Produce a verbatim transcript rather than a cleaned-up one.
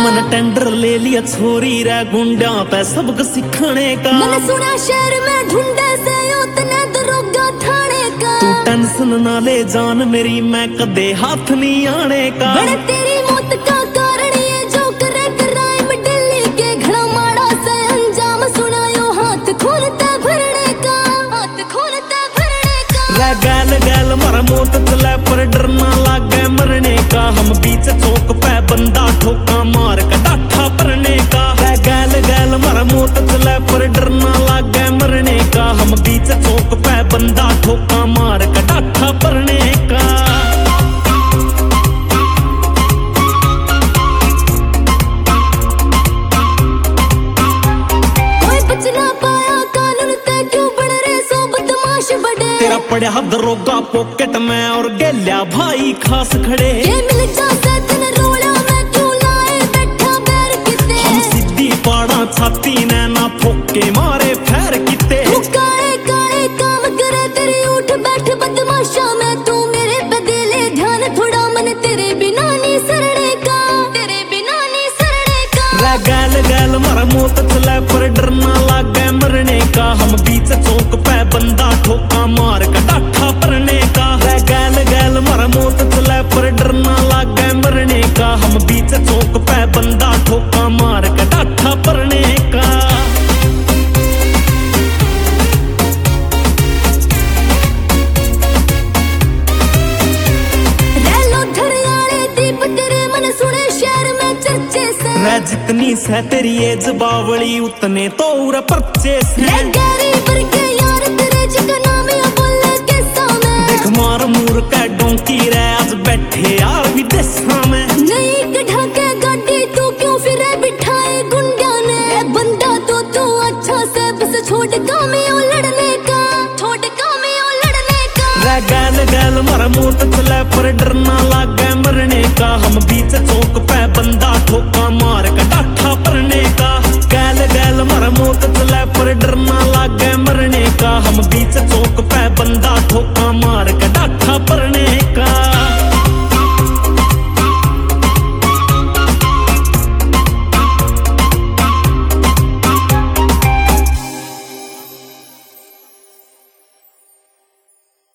मन टेंडर ले लिया छोरी रे गुंडा पे सबक सिखाने का। मैंने सुना शहर में ढूंढे से उतने दरोगा थाने का। तू टेंशन ना ले जान मेरी मैं कदे हाथ नहीं आने का। बड़े तेरी मौत का कारण ये जो करे क्राइम दिल्ली के घड़ा माड़ा से अंजाम सुनायो हाथ खोलता भरने का। हाथ खोलता भरने का रे गैल गैल मर मौत चले पर डरना लागे मरने का। हम बीच चौक पे बंदा ठोका मार का डाठा भरने का। रे गैल गैल मर मौत चले पर डरना लागे मरने का। हम बीच चौक पे बंदा ठोका मार का डाठा भरने का। तेरा पड़ा दरोगा पॉकेट में और गेल्या भाई खास खड़े। ये मिल जाता तन रोला में क्यों लाए बैठा बैर किते। हम सीधी पाड़ा छाती ने ना फोके मारे फैर किते। तू काले काले काम करे तेरी उठ बैठ बदमाशा में। तू मेरे बदले ध्यान थोड़ा मन तेरे बिना नहीं सरने का। तेरे बिना नहीं सरने का रे गैल गैल मर मौत चले पर डरना लागे मरने का। हम बीच चौक पे बंदा ठोका मार का डाठा भरने का। रे गैल गैल मर मौत चले पर डरना लागे मरने का। हम बीच चौक पे बंदा ठोका मार का डाठा भरने का। रे जितनी सह तेरी एज बावली उतने तो उरा परचे से। यार तेरे जिका नाम या बोले के सामने। देख मार मूर का डोंकी रे आज बैठे यार विदेशा में। नहीं कढ़ा के गाड़ी तू क्यों फिरे बिठाए गुंडा ने। बंदा तो तू अच्छा से बस छोड़ काम लड़ने का। छोड़ काम लड़ने का रे गैल गैल मर मौत चले पर डरना लागे मरने का। हम बीच चौक पे बंदा ठोका